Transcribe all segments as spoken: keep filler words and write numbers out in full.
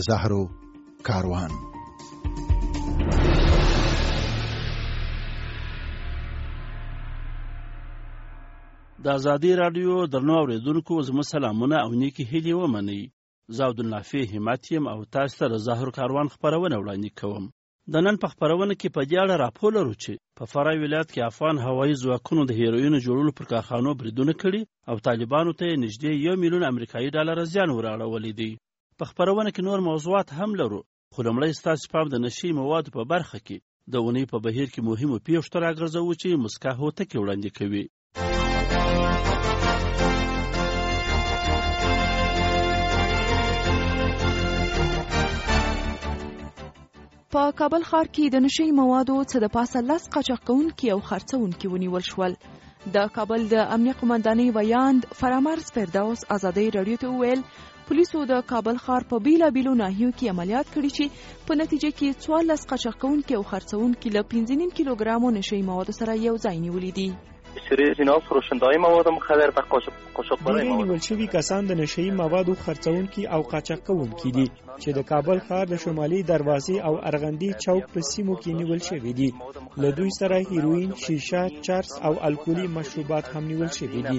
زهرو کاروان. د ازادي راډیو درنو اوریدونکو زما سلامونه او نیکی هیلې ومنئ. زه عبدالنافع همت یم او تاسو ته د زهرو کاروان خپرونه وړاندې کوم. د نن په خپرونه کې په دې اړه راپور لرو چې په فراه ولایت کې افغان هوایي ځواکونو د هیروینو جوړولو پر کارخانو بریدونه کړي او طالبانو ته نږدې یو میلیون امریکایي ډالر زیان وراړولی دی. په خپرونه کې نور موضوعات هم لرو، خو لومړی ستاسو پام د نشي موادو په برخه کې د اونۍ په بهیر کې مهمو پیښو ته راګرځوو چې مسکا هوتکې وړاندې کوي. په کابل ښار کې د نشي موادو څه د پاسه لس قاچاقونکي او خرڅونکي ونیول شول. د کابل د امنیه قومندانۍ ویاند فرامرز فردوس ازادۍ راډیو ته وویل پولیسو د کابل ښار په بیلابیلو ناحیو کې عملیات کړي چې په نتیجه کې څوارلس قاچاقونکي او خرڅونکي له پنځه نیم کیلوګرامو نشي موادو سره یو ځای نیولي دي. سری زینا فروشنده‌های مواد مخدر و قاچاقبرای مواد. نیول شوي کسان د نشئی موادو خرڅونکي او قاچاقونکي دي چې د کابل ښار د شمالي دروازې او ارغندی چوک په سیمو کې نیول شوي دي. له دوی سره هیروین، شیشه، چرس او الکولي مشروبات هم نیول شوي دي.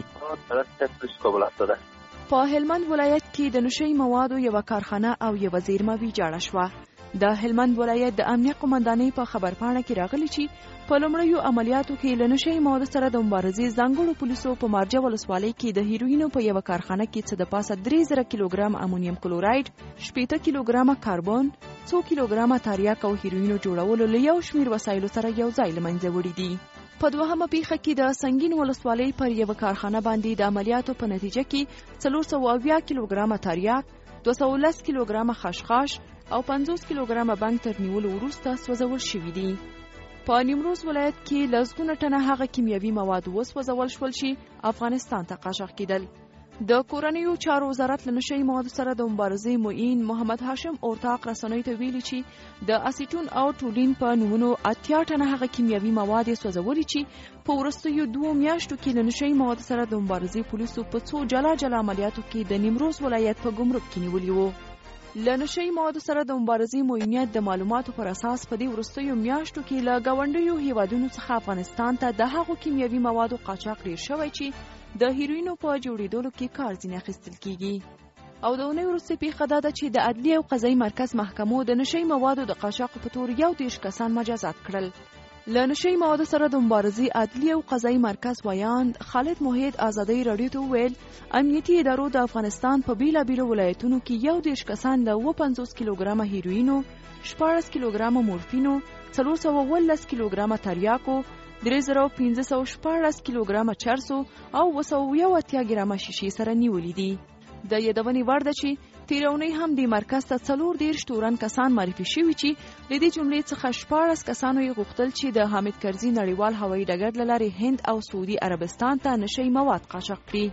په هلمند ولایت کې د نشئی موادو یو کارخانه او یو زیرمه ویجاړه شوه. د هلمند ولایت د امنیه قومندانۍ په خبرپاڼه کې راغلي چې په لومړیو عملیاتو کې له نشئی موادو سره د مبارزې ځانګړو پولیسو په مارجه ولسوالۍ کې د هیروینو په یوه کارخانه کې څه د پاسه درې زره کیلوګرام امونیم کلوراید، شپېته کیلوګرامه کاربن، څو کیلوګرامه تریاک او هیروینو جوړولو له یو شمېر وسایلو سره یو ځای له منځه وړي دي. په دوهمه پیښه کې د سنگین ولسوالۍ پر یوه کارخانه باندې د عملیاتو په نتیجه کې څلور سوه اویا کیلوګرامه تریاک، دوه سوه لس کیلوګرامه خشخاش او پنځوس کیلوګرامه بنګ تر نیولو وروسته سوځول شوي دي. په نیمروز ولایت کې لسګونه ټنه هغه کیمیاوي مواد وسوځول شول چې افغانستان ته قاچاق کېدل. د کورنیو چارو وزارت له نشئی موادو سره د مبارزې معین محمد هاشم اورتاق رسنیو ته ویلي چې د اسیټون او ټولین په نومونو اتیا ټنه هغه کیمیاوي مواد یې سوځولي چې په وروستیو دوو میاشتو کې له نشئی موادو سره د مبارزې پولیسو په څو جلا جلا عملیاتو کې د نیمروز ولایت په ګمرک کې نیولي وو. له نشئی موادو سره د مبارزې معینیت د معلوماتو پر اساس په دې وروستیو میاشتو کې له ګاونډیو هیوادونو څخه افغانستان ته د هغو کیمیاوي موادو قاچاق ډیر شوی چې د هیروینو په جوړېدلو کې کار ځینې اخیستل کیږي. او د اونۍ وروستۍ پیښه دا ده چې د عدلیې او قضایي مرکز محکمو د نشئی موادو د قاچاقو په تور یو دېرش کسان مجازات کړل. له نشئی موادو سره د مبارزې عدلیې او قضایي مرکز ویاند خالد موحد ازادۍ راډیو ته وویل امنیتي ادارو د افغانستان په بیلابیلو ولایتونو کې یو دېرش کسان له اوه پنځوس کیلوګرامه هیروینو، شپاړس کیلوګرامه مورفینو، څلور سوه اوولس کیلوګرامه تریاکو، درې زره پنځه سوه شپاړس کیلوګرامه چرسو او اوه سوه یو اتیا ګرامه شیشې سره نیولي دي. د یادونې وړ ده چې تېره اونۍ هم دې مرکز ته څلور دېرش تورن کسان معرفي شوي چې له دې جملې څخه شپاړس کسانو یې غوښتل چې د حامد کرزي نړیوال هوایي ډګر له لارې هند او سعودي عربستان ته نشئی مواد قاچاق کړي.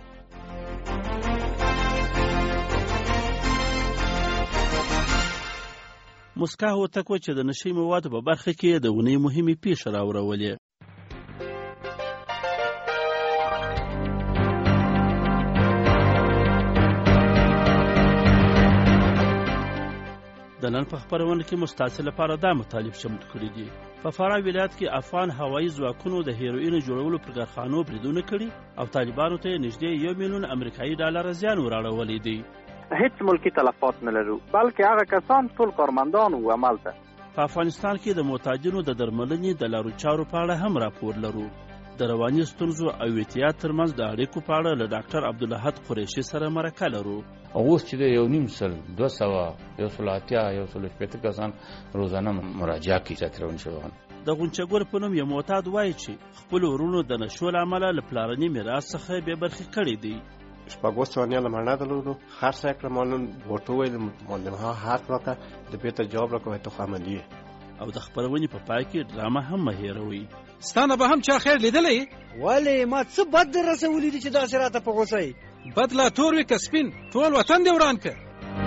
مسکا هوتک چې د نشئی موادو په برخه کې د اونۍ مهمې پیښې راوړولې. د نن په خپرونه کې مستعصل لپاره دا مطالب چمتو کړي دي. په فراه ولایت کې افغان هوایي ځواکونو د هیروینو جوړولو پر کارخانو بریدونه کړي او طالبانو ته نږدې یو میلیون امریکایي ډالر زیان وراړولی دی. هیڅ ملکی تلفات نه لرو بلکې هغه کسان ټول کارمندان او عمل ته. په افغانستان کې د معتادینو د درملنې د لارو چارو په اړه هم راپور لرو. د رواني ستونزو او احتیاط ترمنځ د اړیکو په اړه له ډاکټر عبدالاحد قریشي سره مرکه لرو. اوس چې د یو نیم سل دوه سوه یو سل اتیا یو سل شپېته کسان روزانه مراجعه کوي چې روان شوي. د غونچګور په نوم یو معتاد وایي چې خپل ورونو د نشو له امله له پلارني میراث څخه بې برخې کړي دي. شپږ ثانیې له مړه درلودو خرڅ یې کړم مالون ورته وویل مالنها حق راکړه د بیرته جواب راکړه تو خامندي. او د خپرونې په پای کې ډرامه هم مه هېروئ. ستانه به هم چا خیر لیدلی؟ ولې ما څه بد در رسولی دي چې داسې راته په غوسه یې؟ بد لا تور وي که سپین ټول وطن دې وران که.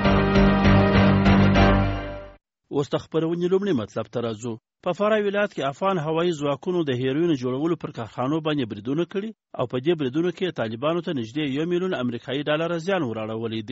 اوس د خپرونې لومړي مطلب ته راځو. په فراه ولایت کې افغان هوایي ځواکونو د هیروینو جوړولو پر کارخانو باندې بریدونه کړي او په دې بریدونو کې طالبانو ته نږدې یو میلیون امریکایي ډالر زیان وراړولی دی.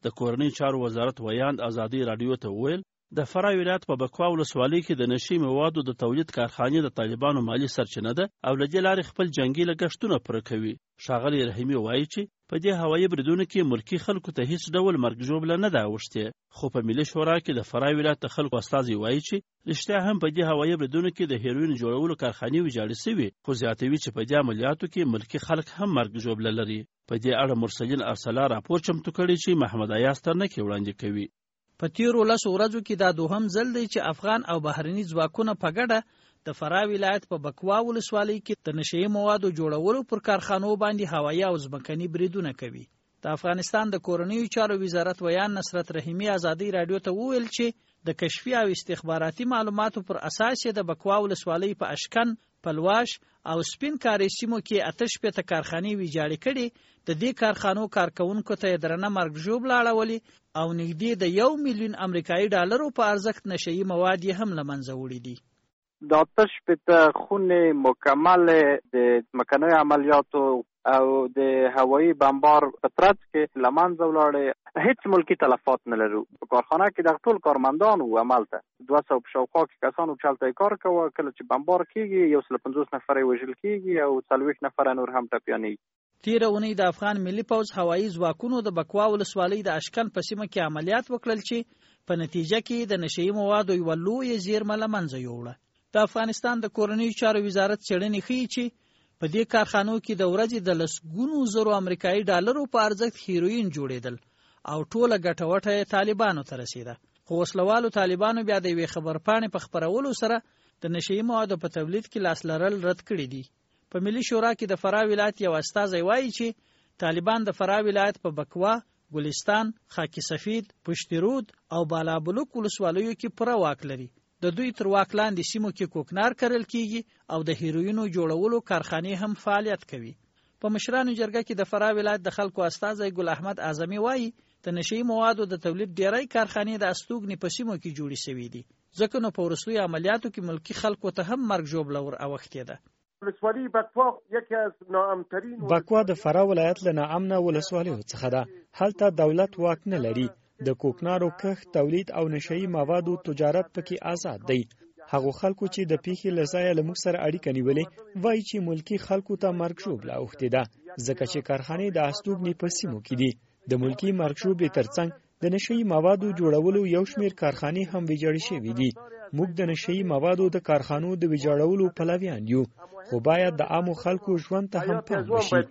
د کورنۍ چارو وزارت ویاند ازادي راډیو ته وویل د فراه ولایت په بکوا ولسوالۍ کې د نشي موادو د تولید کارخانې د طالبانو مالی سرچینه ده او له دې لارې خپل جنګي لګښتونه پوره کوي. ښاغلی رحیمي وایي چې په دې هوایي بریدونو کې ملکي خلکو ته هیڅ ډول مرګ ژوبله نه ده اوښتې، خو په ملي شورا کې د فراه ولایت د خلکو استازي وایي چې رښتیا هم په دې هوایي بریدونو کې د هیروین جوړولو کارخانې ویجاړې سوي، خو زیاتوي چې په دې عملیاتو کې ملکي خلک هم مرګ ژوبله لري. په دې اړه مرسلین ارسلا راپور چمتو کړی چې محمد ایاز ترنکې وړاندې کوي. په تیرو لسو ورځو کې دا دوهم ځل دی چې افغان او بهرني ځواکونه په ګډه د فراه ولایت په بکوا ولسوالۍ کې د نشهیي موادو جوړولو پر کارخانو باندې هوایي او ځمکني بریدونه کوي. د افغانستان د کورنیو چارو وزارت ویان نصرت رحیمي ازادي راډیو ته وویل چې د کشفي او استخباراتي معلوماتو پر اساس د بکوا ولسوالۍ په اشکن، پلواش او سپین کاري سیمو کې آتش پته کارخانې ویجاړې کړي. د دې کارخانو کارکونکو ته درنه مرګ ژوبله اړولې او نږدې د یو میلیون امریکایي ډالرو په ارزښت نشهیي مواد یې هم له منځه وړي دي. د آتش پته خونې مکمل د ځمکنیو عملیاتو او د هوایي بمبار په ترڅ کې له منځه ولاړې، هیڅ ملکي تلفات نه لرو. په کارخانه کې د ټول کارمندان وو عمل ته دوه سوه په شاوخوا کې کسانو چلته کار کوه. کله چې بمبار کېږي یو سل پنځوس نفره وژل کېږي او څلوېښت نفره نور هم ټپیانېږي. تیره اونۍ د افغان ملي پوځ هوایي ځواکونو د بکوا ولسوالۍ د اشکن په سیمه کې عملیات وکړل چې په نتیجه کې د نشهیي موادو یوه لویه زیرمه له منځه یوړه. د افغانستان د کورنیو چارو وزارت څېړنې ښیي چې په دې کارخانو کې د ورځې د لسګونو زرو امریکایي ډالرو په ارزښت هیروین جوړېدل او ټوله ګټه وټه یې طالبانو ته رسېده. خو وسلوالو طالبانو بیا د یوې خبرپاڼې په خپرولو سره د نشهیي موادو په تولید کې لاس لرل رد کړي دي. په ملي شورا کې د فراه ولایت یو استازی وایي چې طالبان د فراه ولایت په بکوا، ګلستان، خاکی سفید، پشت رود او بالابلوک ولسوالیو کې پوره واک لري. د دوی تر واک لاندې سیمو کې کوکنار کرل کیږي او د هیروینو جوړولو کارخانې هم فعالیت کوي. په مشرانو جرګه کې د فراه ولایت د خلکو استازی ګل احمد اعظمي وایي د نشهیي موادو د تولید ډیری کارخانې د استوګنې په سیمو کې جوړې شوي دي، ځکه نو په وروستیو عملیاتو کې ملکي خلکو ته هم مرګ ژوبله ور اوښتې ده. بکوا د فراه ولایت له ناامنه ولسوالیو څخه ده. هلته دولت واک نه لري. د کوکنارو کښت، تولید او نشهیي موادو تجارت پکې آزاد دی. هغو خلکو چې د پیښې له ځایه له موږ سره اړیکه نیولې وایي چې ملکي خلکو ته مرګ ژوبله اوښتې ده، ځکه چې کارخانې د استوګنې په سیمو کې دي. د ملکي مرګ ژوبلې ترڅنګ د نشهیي موادو جوړولو یو شمېر کارخانې هم ویجاړې شوي دي. موږ د نشهیي موادو د کارخانو د ویجاړولو پلویان یو، خو باید د عامو خلکو ژوند ته هم پام وشي.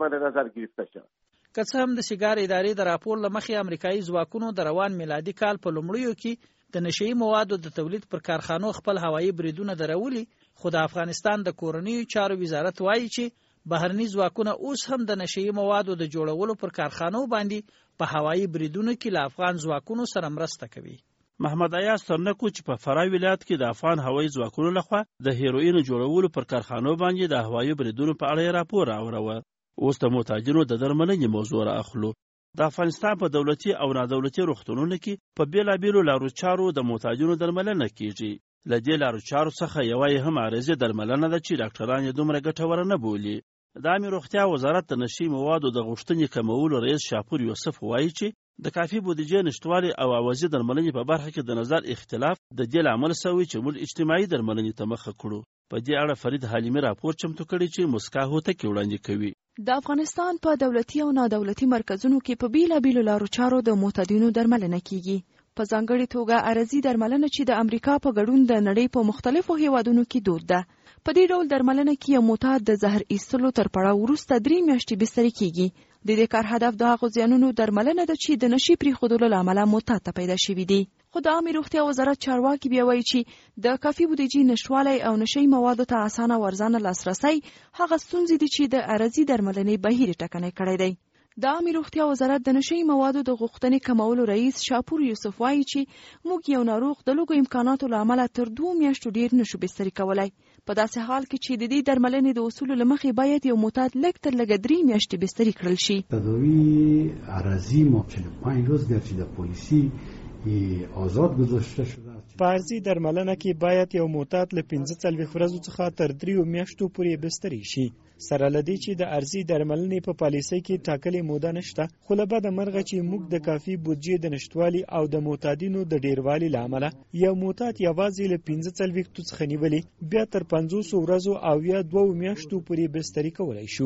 که څه هم د سیګار ادارې د راپور له مخې امریکایي ځواکونو د روان میلادي کال په لومړیو کې د نشهیي موادو د تولید پر کارخانو خپل هوایي بریدونه درولي، خو د افغانستان د کورنیو چارو وزارت وایي چې بهرني ځواکونه اوس هم د نشهیي موادو د جوړولو پر کارخانو باندې په هوایي بریدونو کې له افغان ځواکونو سره مرسته کوي. محمد ایاز ترنکو چې په فراه ولایت کې د افغان هوایي ځواکونو لخوا د هیروین جوړولو پر کارخانو باندې د هوایي بریدونو په اړه راپور راوړو. اوس د محتاجینو د درملنې موضوع رااخلو. د افغانستان په دولتي او نادولتي روغتونونو کې په بیلابیلو لارو چارو د محتاجینو درملنه کیږي. له دې لارو چارو څخه یوه یې هم عارضي درملنه ده چې ډاکټران یې دومره ګټوره نه بولي. د عامې روغتیا وزارت د نشهیي موادو د غوښتنې کمولو رئیس شاپور یوسف وایي چې د کافي بودیجې نشتوالي او عوضي درملنې په برخه کې د نظر اختلاف د دې لامل شوی چې موږ اجتماعي درملنې ته مخه کړو. په دې اړه فرید حلیمي راپور چمتو کړی چې مسکا هوتکي وړاندې کوي. د افغانستان په دولتي او نادولتي مرکزونو کې په بیلابیلو لارو چارو د معتادینو درملنه کیږي. په ځانګړې توګه عارضي درملنه چې د امریکا په ګډون د نړۍ په مختلفو هیوادونو کې دود ده. په دې ډول درملنه کې یو معتاد د زهر ایستلو تر پړاو وروسته درې میاشتې بستري کیږي. د دې کار هدف د هغو زیانونو درملنه ده چې د نشي پرېښودلو له امله معتاد ته پیدا شوي دي. خو د عامې روغتیا وزارت چارواکي بیا وایي چې د کافي بودیجې نشتوالی او نشهیي موادو ته اسانه او ارزانه لاسرسی هغه ستونزې دي چې د عارضي درملنې بهیر ټکنی کړی دی. د عامې روغتیا وزارت د نشهیي موادو د غوښتنې کمولو رئیس شاپور یوسف وایي چې موږ یو ناروغ د لږو امکاناتو له امله تر دوو میاشتو ډیر نشو بستري کولی. په داسې حال کې چې د دې درملنې د اصولو له مخې باید یو معتاد لږ تر لږه درې میاشتې بستري کړل شي. تداوی عارضی ما چهل و پنج روز گرچه در پلیسی آزاد گذاشته شده. په عارضي درملنه کې باید یو معتاد له پنځه څلوېښت ورځو څخه تر دریو میاشتو پورې بستري شي. سره لدی چې د ارزي درملنې په پالیسۍ کې ټاکلې موده نشته، خو له بده مرغه چې موږ د کافي بودجې د نشټوالي او د معتادینو د ډیروالي له امله یو معتاد یوازې له پنځه څلوېښتو څخه نیولې بیا تر پنځوسو ورځو او یا دوو میاشتو پورې بستري کولی شو.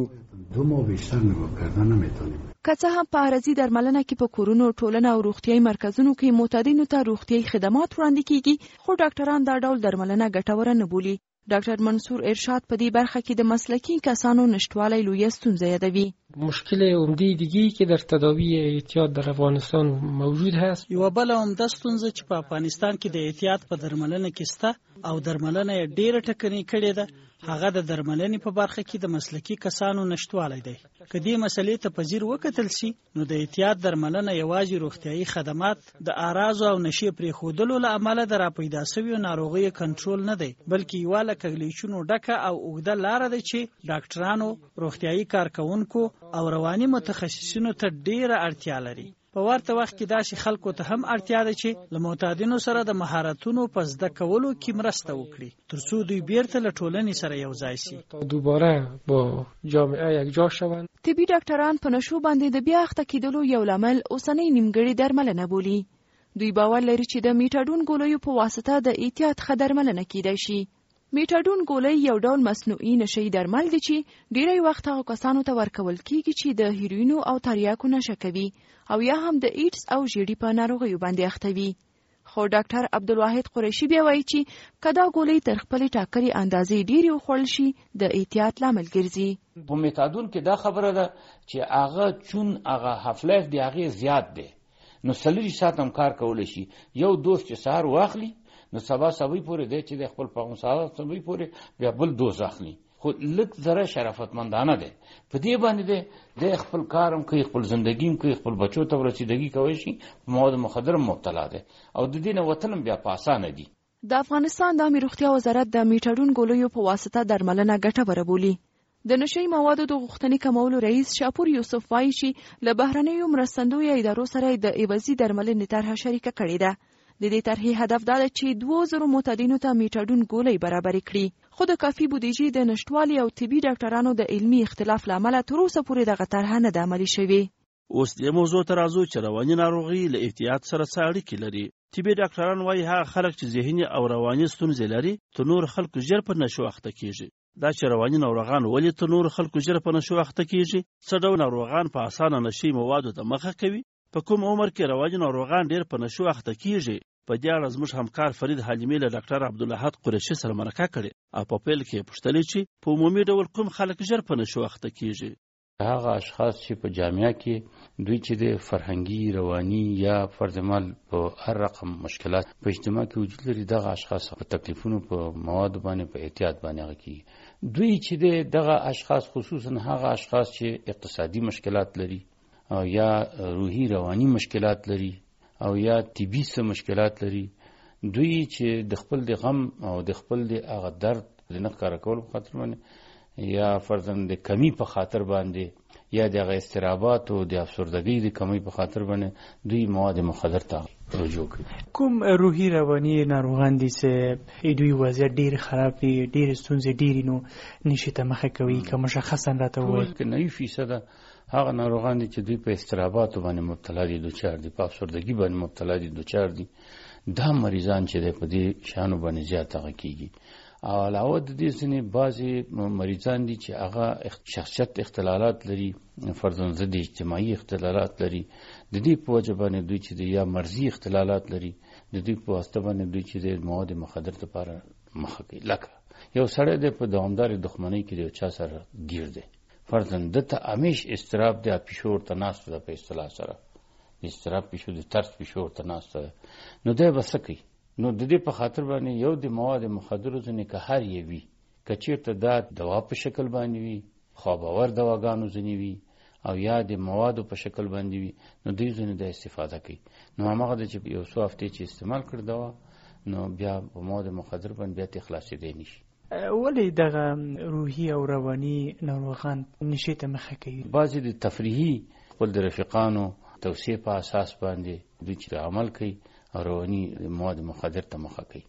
که څه هم په ارزي درملنه کې په کورونو، ټولنه او روغتیايي مرکزونو کې معتادینو ته روغتیايي خدمات وړاندې کیږي، خو ډاکټران دا ډول درملنه ګټوره نه بولي. ډاکټر منصور ارشاد په دې برخه کې د مسلکي کسانو نشتوالی لویه ستونزه یادوي. مشکل عمده دیگه‌ای که در تداوی اعتیاد در افغانستان موجود هست، یو بل عمده ستونزه چې په افغانستان کې د اعتیاد په درملنه کې شته او درملنه یې ډیره ټکنۍ کړې ده، هغه د درملنې په برخه کې د مسلکي کسانو نشتوالی دی. که دې مسلې ته په ځیر وکتل شي، نو د اعتیاد درملنه یوازې روغتیايي خدمات د اعراضو او نشې پرېښودلو له امله د راپیدا شویو ناروغیو کنټرول نه دی، بلکې یوه له کږلېچونو ډکه او اوږده لاره ده چې ډاکټرانو، روغتیايي کارکوونکو او رواني متخصصینو ته ډیره اړتیا لري. په ورته وخت کې داسې خلکو ته هم اړتیا ده چې له معتادینو سره د مهارتونو په زده کولو کې مرسته وکړي، ترڅو دوی بیرته له ټولنې سره یو ځای شي، دوباره با جامعه یکجا شوند. طبي ډاکټران په نشو باندې د بیا اخته کېدلو یو لامل اوسنۍ نیمګړې درملنه بولي. دوی باور لري چې د میټاډون ګولیو په واسطه د اعتیاد ښه درملنه کیدای شي. میټاډون ګولۍ یو ډول مصنوعي نشهیي درمل دي چې ډیری وخت هغه کسانو ته ورکول کیږي چې د هیروینو او تریاکو نشه کوي او یا هم د ایډز او ژیړي په ناروغیو باندې اخته وي. خو ډاکټر عبدالواحد قریشي بیا وایي چې کدا ګولۍ تر خپلې ټاکلې اندازې ډیرې وخوړل شي د احتیاط لامل ګرځي. په میټاډون کې دا خبره ده چې هغه چون هغه هاف لایف دی هغه زیات دی، نو څلور ساعت هم کار کولی شي. یو دوز چې سهار واخلي نو سبا سبا پورې دی چې د خپل پاون سهار سبا پورې بیا بل دوز اخلي. خو لږ ذره شرافتمندانه دی په دې باندې دی د خپل کارم کوي، خپل زندگی هم کوي، خپل بچو ته رسیدګي کوي شي، مواد مخدر مبتلا دی او د دې نه وتلم بیا په اسانه دي. د افغانستان د عامه روغتیا وزارت د میټاډون ګولیو په واسطه درملنه ګټوره بولي. د نشهیي موادو د غوښتنې کمولو رئیس شاپور یوسف وایي چې له بهرنیو مرستندویه ادارو سره د عوضي درملنې طرحه شریکه کړې ده. د دې طرحې هدف دا ده چې دوه زره معتادینو ته میټاډون ګولۍ برابرې کړي، خو د کافي بودیجې د نشتوالي او طبي ډاکټرانو د علمي اختلاف له امله تر اوسه پورې دغه طرحه نه ده عملي شوې. اوس دې موضوع ته راځو چې رواني ناروغي له احتیاط سره څه اړیکې لري. طبي ډاکټران وایي هغه خلک چې ذهني او رواني ستونزې لري تر نور خلکو ژر په نشو اخته کیږي. دا چې رواني ناروغان ولې تر نور خلکو ژر په نشو اخته کیږي، څه ډول ناروغان په اسانه نشي موادو ته مخه کوي، په کوم عمر کې رواني ناروغان ډیر په نشو اخته کیږي. په دې اړه زموږ همکار فرید حلیمي له ډاکټر عبدالواحد قریشي سره مرکه کړې او په پیل کې یې پوښتلې چې په عمومي ډول کوم خلک ژر په نشو اخته کیږي. هغه اشخاص چې په جامعه کې دوی چې د فرهنګي، رواني یا فرض مال په هر رقم مشکلات په اجتماع کې وجود لري، دغه اشخاص په تکلیفونو په مواد باندې په احتیاط باندې هغه کوي. دوی چې دغه اشخاص خصوصا هغه اشخاص چې اقتصادي مشکلات لري او یا روحي رواني مشکلات لري او یا طبي څه مشکلات لري، دوی چې د خپل د غم او د خپل د هغه درد د نه ښکاره کولو په خاطر باندې یا فرضاً د کمی په خاطر باندې یا د هغه اضطرابات او د افسردګۍ د کمی په خاطر باندې دوی مواد مخدر ته رجوع کوي. کوم روحي رواني ناروغان دي چې دوی وضعیت ډېر خراب دي، ډېر ستونزې ډېرې نو نشي ته مخه کوي، که مشخصا راته ووایي؟ که نوي فیصده هغه ناروغان دي چې دوی په اضطراباتو باندې مبتلا دي، دوچار دي، په افسردګۍ باندې مبتلا دي، دوچار دي، دا مریضان چې په دې شانو باندې زیات هغه کیږي. او علاوه د دې ځینې بعضې مریضان دي چې هغه شخصیت اختلالات لري، فرضاً ضد اجتماعي اختلالات لري، د دې په وجه باندې دوی چې یا مرضي اختلالات لري، د دې په واسطه باندې دوی چې د مواد مخدر لپاره مخه کوي. لکه یو سړی دی په دوامدارې دښمنۍ کې د یو چا سره ګیر دی، فرضاً دته همیش اضطراب دی، پیشو ورته ناسته ده، په اصطلاح سره اضطراب پیشو د ترس پیشو ورته ناسته ده، نو دی به څه کوي؟ نو د دې په خاطر باندې یو د مواد مخدرو ځینې که هر یې وي، که چېرته دا دوا په شکل باندې وي، خواباور دواګانو ځینې وي او یا د موادو په شکل باندې وي، نو دوی ځینې د استفاده کوي. نو هماغه ده چې یو څو هفتې چې استعمال کړ دوا، نو بیا په مواد مخدر باندې بیا ته خلاصېدی نشي. ولې دغه روحي او رواني ناروغان نشي ته مخه کوي؟ بعضې د تفریحي خپل د رفیقانو توصیې په اساس باندې دوی چې عمل کوي او رواني مواد مخدر ته مخه کوي.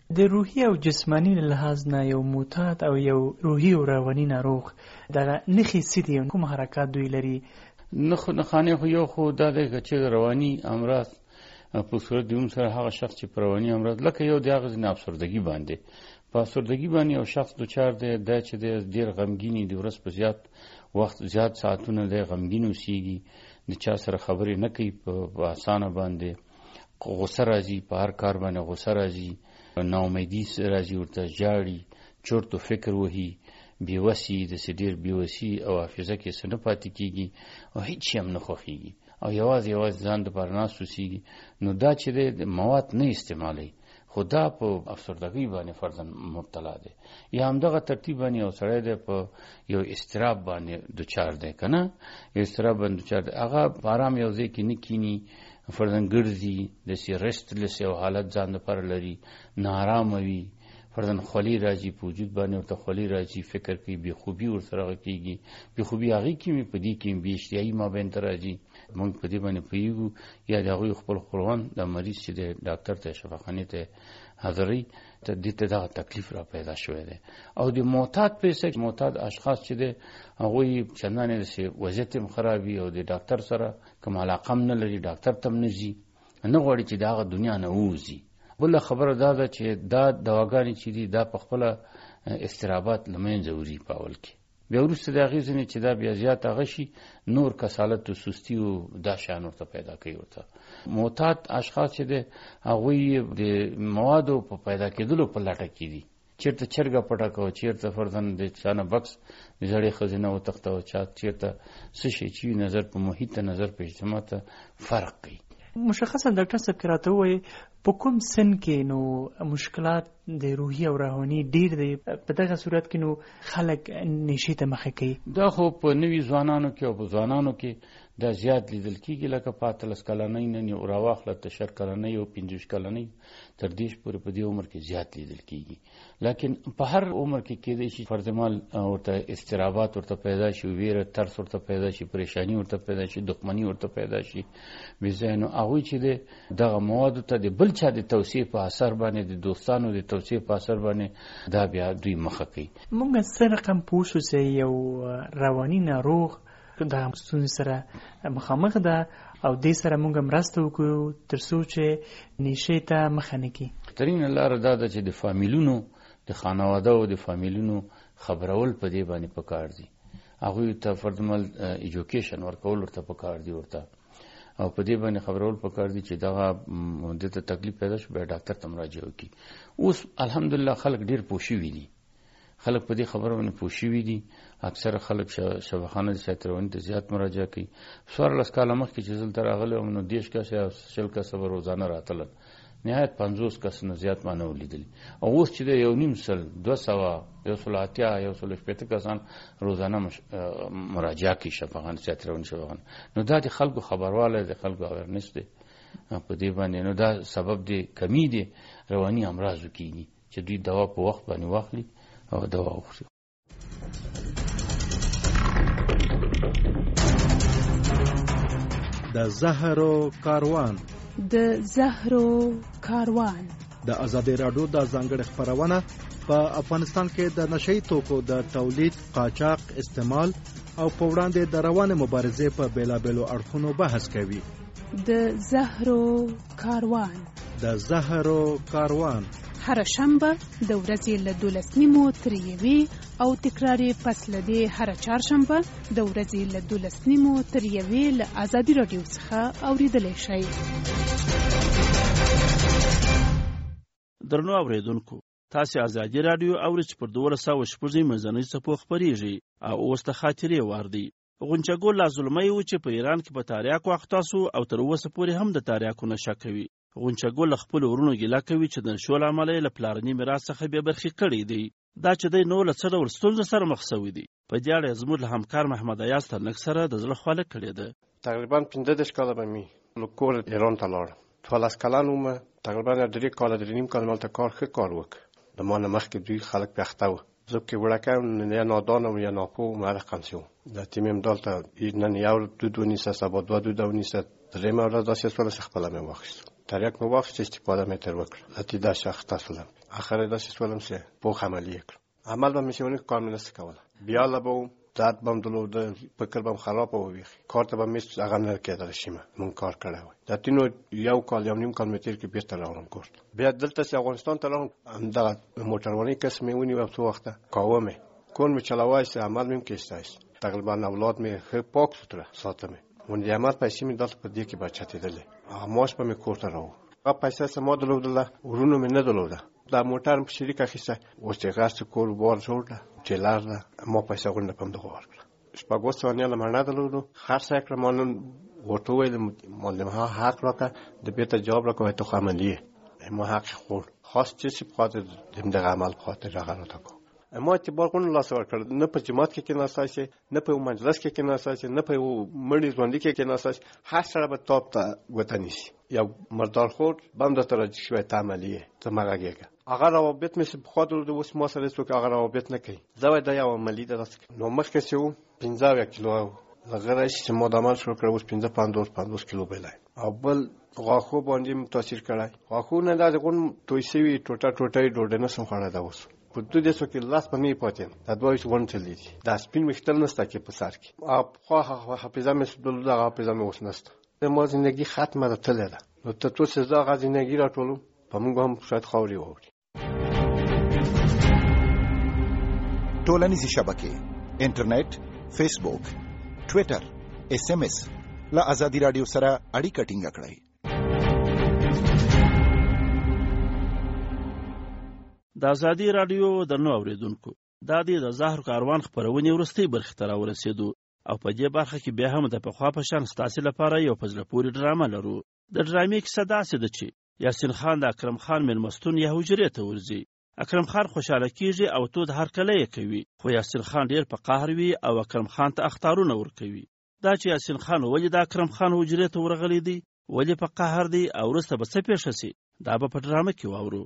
د روحي او جسمانی لحاظ نه یو معتاد او یو روحي او رواني ناروغ دغه نښې څه دي، کوم حرکات دوی لري؟ نخ نخانه خو یو خو دا دی چې رواني امراض په صورت دیوم سره هغه شخص چې په رواني امراض لکه یو د هغه نه افسردګي باندې په افسردګي باندې یو شخص دوچار دی دا چې ډیر غمګینی دی، ورځ په زیات وخت زیات ساعتونه دی غمګین اوسېږي، د چا سره خبرې نه کوي، په اسانه باندې غوسه راځي، په هر کار باندې غوسه راځي، ناامیدي راځي، ورته ژاړي، چورت و فکر وهي، بېوسي د ډېر بېوسي او حافظه کې څه نه پاتې کېږي او هېڅ شی هم نه خوښېږي او یوازې یوازې ځان دپاره ناست اوسېږي. نو دا چې دی مواد نه استعمالوي، خو دا په افسردګۍ باندې فرضاً مبتلا دی. یا همدغه ترتیب باندې یو سړی دی په یو اضطراب باندې دوچار دی که نه، یو اضطراب باندې دوچار دی، هغه په ارام یو ځای کې نه کیني، فرضاً ګرځي، داسې رسټلس یو حالت ځان دپاره لري، ناارامه وي، فرضاً خولي راځي، په وجود باندې ورته خولي راځي، فکر کوي، بېخوبي ورسره هغه کېږي، بېخوبي هغې کې مې په دې کې بې اشتیایي مابین ته راځي. موږ په دې باندې پوهېږو یا د هغوی خپل خپلوان د مریض چې دی ډاکټر ته شفاخانې ته حاضري ته دې ته دغه تکلیف را پیدا شوی دی. او د معتاد پیسه معتاد اشخاص چې دی هغوی چندانې داسې وضعیت هم خراب وي او د ډاکټر سره کوم علاقه هم نه لري، ډاکټر ته هم نه ځي، نه غواړي چې د هغه دنیا نه ووځي. بله خبره دا ده چې دا دواګانې چې دي دا په خپله اضطرابات له منځه وړي په اول کې، بیا وروسته د هغې ځینې چې دا بیا زیات هغه شي نور کسالت و سستي او دا شیان ورته پیدا کوي. ورته معتاد اشخاص چې دی هغوی د موادو په پیدا کېدلو په لټه کې دي، چېرته چرګه پټه کوه، چېرته فرضاً د چا نه بکس د زړې ښځې نه وتښتوه، چا چېرته څه شی چې نظر په محیط ته نظر په اجتماع ته فرق کوي. مشخصا ډاکټر صاحب که راته ووایي په کوم سن کې نو مشکلات د روحي او رواني ډیر دی، په دغه صورت کې نو خلک نشي ته مخه کوي؟ دا خو په نوي ځوانانو کې او په ځوانانو کې دا زیات لیدل کېږي، لکه په اتلس کلنۍ نه یو راواخله تر شل کلنۍ او پنځوس کلنۍ تر دېرش پورې په دې عمر کې زیات لیدل کېږي. لیکن په هر عمر کې کېدای شي فرضمال ورته اضطرابات ورته پیدا شي، ویره، ترس ورته پیدا شي، پریشانی ورته پیدا شي، دښمني ورته پیدا شي. بېځایه نو هغوی چې دی دغه موادو ته د بل چا د توصیې په اثر باندې، د دوستانو د توصیې په اثر باندې دا بیا دوی مخه کوي. موږ څه رقم پوه شو چې یو رواني ناروغ د ستونزې سره مخامخ ده او دې سره موږ مرسته وکړو تر څو چې نشې ته مخه نه کړي؟ بهترینه لاره دا ده چې د فامیلونو، د خانواده او د فامیلونو خبرول په دې باندې پکار دي. هغوی ته فردمل ایجوکیشن ورکول ورته پکار دي، ورته او په دې باندې خبرول پکار دي چې دغه دته تکلیف پیدا شو بیا ډاکټر ته مراجعه وکړي. اوس الحمدلله خلک ډیر پوه شوي دي، خلک په دې خبره باندې پوه شوي دي. اکثره خلک شفاخانه د صحت رواني ته زیات مراجعه کوي. څوارلس کاله مخکې چې دلته راغلی وم نو دېرش کسه یا شل کسه به روزانه راتلل، نهایت پنځوس کس نه زیات ما نه ولیدلي. او اوس چې د یو نیم سل، دوه سوه، یو سل اتیا، یو سل شپېته کسان روزانه مراجعه کوي شفاخانه صحت رواني شفاخانه. نو دا د خلکو خبروالی، د خلکو اویرنس دی په دې باندې. نو دا سبب دی کمی دی رواني امراضو کېږي چې دوی دوا په وخت باندې واخلي او دوا وخوري. د زهرو کاروان د زهرو کاروان د ازادي راډیو د ځانګړي خبرونه په افغانستان کې د نشئی توکو د تولید، قاچاق، استعمال او په وړاندې د روانه مبارزې په بیلابېلو اړخونو بحث کوي. د زهرو کاروان د زهرو کاروان هر شنبه د ورځې له دولس نیمو تر یوې او تکراري پس له دې هر چهارشنبه د ورځې له دولس نیمو تر یوې له ازادي راډیو څخه اورېدلی شئ. درنو اورېدونکو، تاسې ازادي راډیو اورئ چې پر دولس سوه شپږ منځنۍ څپو خپرېږي او اوس د خاطرې وار دی. غونچګل لا زلمی و چې په ایران کې په تاریاکو اخته سو او تر اوسه پورې هم د تاریاکو نشه کوي. غونچګل له خپلو وروڼو ګیله کوي چې د نشو له امله یې له پلارني میراث څخه بې برخې کړی دی. دا چې دی نو له څه ډول ستونزو سره مخ سوی دی، په دې اړه یې زموږ له همکار محمد ایاز ترنک سره د زړه خواله کړې ده. تقریبا پنځه دېرش کاله به مې له کوره ایران ته لاړم. څوارلس کلن وم، تقریبا درې کاله درې نیم کاله مالته کار ښه کار وکړ. د ما نه مخکې دوی خلک پې اخته وو. زه پکې وړکی وم، یا نادان وم یا ناپوه وم، هغه قمسې وم. د تیمیم دلته نن یو دود ونیسه، سبا دوه دوده ونیسه، درېیمه ورځ داسې شوله چې خپله مې واخیستو. تریاک مې واخیست، استفاده مې ترې وکړه. اتې دا شخص ته شولم. اخر داسې سولم سه په عملی کړ عمل به مې ونه کار نه کوله بیا لا به ذات بم دلو د فکر بم خراب وي کار ته به مې هغه نه کېدل شي مون کار کړو دا تینو یو کال یو نیم کال مې تیر کې بیرته راوړم کور بیا دلته چې افغانستان ته راوړم دا موټرواني کس مې ونی په وخت کاومه کون مې چلاوای سه عمل مې کېستای تقریبا اولاد مې خې پاک ستره ساتم ون دې عمل پیسې مې دلته په دې کې بچته دي ماش په مې کور ته راو هغه پیسې سم دلو دله ورونو مې نه دلو دا موټر په شریکه خسته اوس چې غاست کول بور جوړه چې لار ما پیسې غونډه پم دغه ورکړه شپږ ثانیه لمنه دلو خرڅ کړم مون ورته ویل مولم ها حق راکړه د بیت جواب راکوي ته عملیه ما حق خور خاص چې په خاطر دغه عمل خاطر راغله کو اما چې بارګون لاس ورکړ نه په جماعت کې کې ناساسي نه په مجلس کې کې ناساسي نه په مړي ژوند کې کې ناساسي هر سره به توپ ته وطني یا مردار خور بم د تر شوي تعاملیه ته ماګهګه اگر روابط مې په خاطر د اوس ما سره څوک اگر روابط نه کوي زوی د یو عملی درس نو مخکې شو پنځه کیلو لغره چې ما د عمل شروع کړو اوس پنځه پنځوس پنځوس کیلو بلای او بل غاخو باندې تاثیر کړای غاخو نه د غون توي سوي ټوټه ټوټه ډوډۍ نه سم خړا دا اوس په دوی د څوک لاس په نه پاتین دا دوی څو ونټل دي دا سپین مختل نسته کې په سر کې او خو حافظه مې سدل دا حافظه مې اوس نسته د ما زندگی ختمه ده تل ده نو ته تو سزا غا زندگی را ټولو په موږ هم شاید خوري ووري ټولنیزې شبکې انټرنیټ فیسبوک ټویټر اس ام اس لا ازادي رادیو سره اړیکه ټینګه کړئ د ازادي رادیو درنو اوریدونکو دا د زهر کاروان خبرونه ورستي برخه تر ورسېدو او په دې برخه کې بیا هم د پخوا په شان ستاسو لپاره یو فزله پوری ډرامه لرو د ډرامې کیسه داسې ده چې یاسین خان د اکرم خان مېلمستون یا حجرې ته ورځي اکرم خان خوشاله کیږي او تو د هر کله یې کوي خو یاسین خان ډیر په قهر وي او اکرم خان ته اختارونه ورکوي دا چې یاسین خان ولې د اکرم خان حجرې ته ورغلی دی ولې په قهر دی او وروسته به څه پیښ شي دا به په ډرامه کې واورو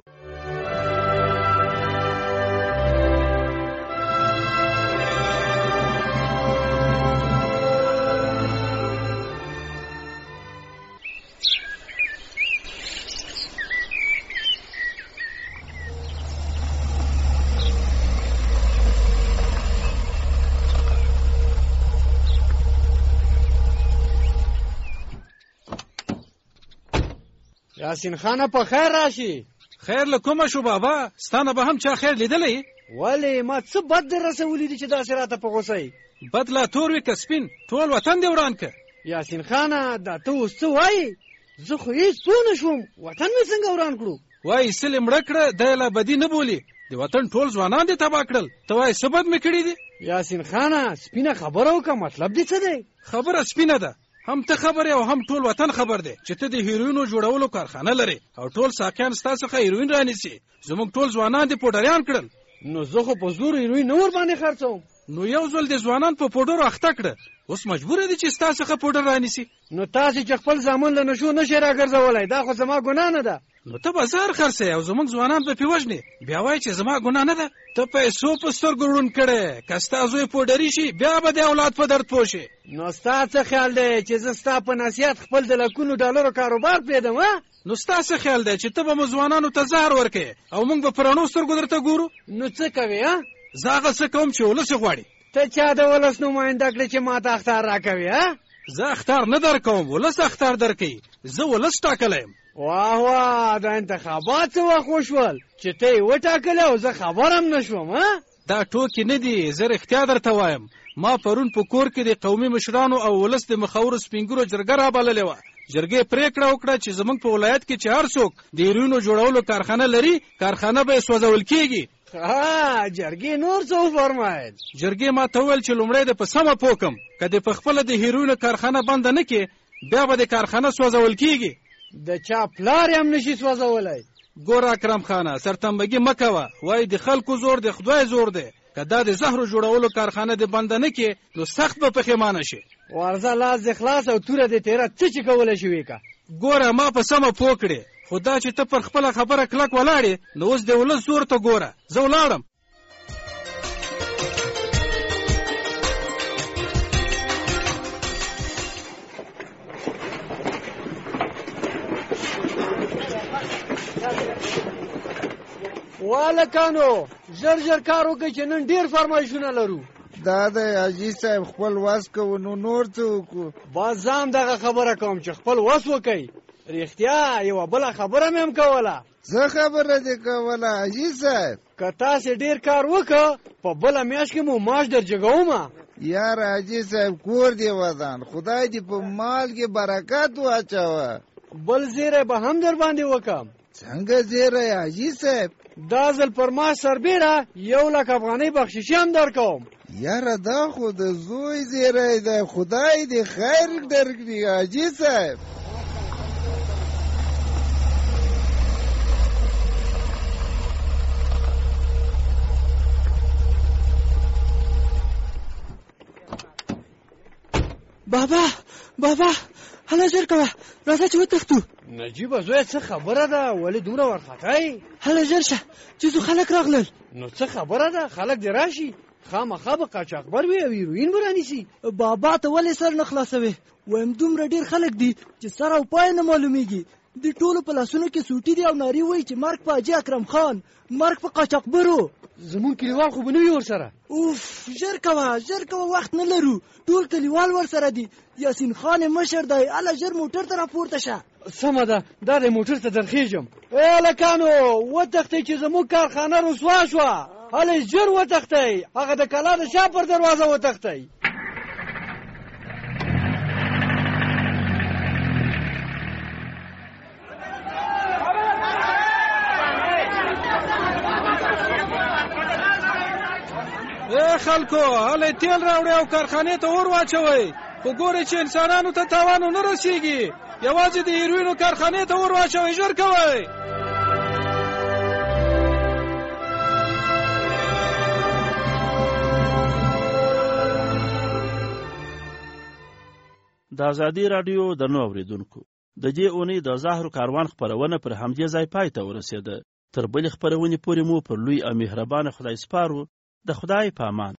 یاسین خانه په خیر راشي خیر له کومه شو بابا ستانه به هم چا خیر لیدلی ولی ما څه بد در رسولی دي چې داسې راته په غوسه یې بد لا تور وي که سپین ټول وطن دې وران که یاسین خانه دا ته اوس څه وایې زه خو هېڅ پوه نه شوم وطن مې څنګه وران کړو وایي سلې مړه کړه دی لا بدي نه بولي د وطن ټول ځوانان دې تباه کړل ته وایې څه بد مې کړي دي یاسین خانه سپینه خبره وکړه مطلب دې څه دی خبره سپینه ده هم ته خبر او هم ټول وطن خبر دی چې ته د هیروینو جوړولو کارخانه لري او ټول ساکان ستاسو څخه هیروین رانیسي زموږ ټول ځوانان دې پوډریان کړل نو زه خو په زور هیروین نه ور باندې خرڅوم نو یو ځل د ځوانان په پوډرو اخته کړه اوس مجبور دي چې ستاسو څخه پوډر رانیسي نو تاسو چې خپل ځامن له نشو نشي راګرځولای دا خو زما ګناه نه ده نو ته بازار خرڅې او زموږ ځوانان په پیوژنې بیا وایي چې زما ګناه نه ده ته پیسو په سترګو ړوند کړې که ستا زوی پوډري شي بیا به د اولاد په درد پوه شي نو ستا څه خیال دی چې زه ستا په نصیحت خپل د لکونو ډالرو کاروبار پرېږدم ها نو ستا څه خیال دی چې ته به مو ځوانانو ته زهر ورکې او موږ به په رڼو سترګو درته ګورو نو څه کوې ها زه هغه څه کوم چې ولس غواړي ته چا د ولس نماینده کړې چې ما ته اختار راکوي ها زه اختار نه درکوم ولس اختار درکوي زه ولس ټاکلی یم واه واه دا انتخابات څه وخت وشول چې ته یې وټاکلی او زه خبر هم نه شوم ها دا ټوکې نه دي زه رښتیا درته وایم ما پرون په کور کې د قومي مشرانو او ولس د مخورو سپینګرو جرګه رابللې وه جرګې پریکړه وکړه چې زموږ په ولایت کې چې هر څوک د هیروینو جوړولو کارخانه لري کارخانه به یې سوځول کېږي ها جرګې نور څه وفرمایل جرګې ما ته وویل چې لومړی د په سمه پوه کړم که د په خپله د هیروینو کارخانه بنده نه کړې بیا به د کارخانه سوځول کېږي د چا پلار یې هم نشي سوځولی ګوره اکرم خانه سرتنبګي مه کوه وایي د خلکو زور د خدای زور دی که دا د زهرو جوړولو کارخانه د بنده نه کړې نو سخت به پښیمانه شي ورځه لاس د خلاص او توره د تیره څه چې کولی شي وې که ګوره ما په سمه پوه کړې خو دا چې ته پر خپله خبره کلک ولاړې نو اوس د ولس زور ته ګوره زه ولاړم والکانو ژر ژر کار وکړئ چې نن ډېر فرمایشونه لرو. دا د حاجي صاحب خپل وس کوو نو نور څه وکړو؟ باز زه دغه خبره کوم چې خپل وس وکئ. رښتیا یوه بله خبره مې هم کوله. څه خبره دې کوله حاجي صاحب؟ که تاسې ډېر کار وکړه په بله میاشت کې مو معاش در جګومه. یار حاجي صاحب کور دې ودان، خدای دې په مال کې برکت واچوه. بل زیری به هم در باندې وکم. څنګه زیری حاجي صاحب؟ دا ځل پر ما سربیره یو لک افغانۍ بخششي هم در کوم. یاره دا خو د زوی زیری دی، خدای دې خیر درکړي حاجي صاحب. بابا بابا هله ژر کوه راځه چې وتښتو. نجیبه زویه څه خبره ده ولې دومره وارخطا؟ هله ژر شه چې څو خلک راغلل. نو څه خبره ده خلک دې راشي خامخا به قاچاقبر وي او هیروین به رانیسي. بابا ته ولې سر نه خلاصوې؟ وایم دومره ډېر خلک دي چې سر او پای نه معلومیږي. د ټولو په لاسونو کې سوټي دي او نارې وایي چې مرګ په حاجي اکرم خان، مرګ په قاچاقبرو. زمونږ کلیوال خو به نه وي ورسره. اوف ژر کوه ژر کوه وخت نه لرو، ټول کلیوال ورسره دي. یاسین خان مشر دی، هله ژر موټر ته راپورته شه. سمه ده دا د موټر ته درخېږم. ای هلکانو وتښتئ چې زموږ کارخانه رسوا شوه. هله ژر وتښتئ، هغه د کلا د شا پر دروازه وتښتئ. ای خلکو هله تیل راوړئ او کارخانې ته اور واچوئ، خو ګورئ چې انسانانو ته تاوان ونه رسیږي. یوازې د هیروینو کارخانې ته اور واچوئ، ژر کوئ. د ازادي راډیو درنو اورېدونکو، د دې اونۍ د زهرو کاروان خپرونه پر همدې ځای پای ته ورسېده. تر بلې خپرونې پورې مو پر لوی او مهربانه خدای سپارو. د خدای په امان.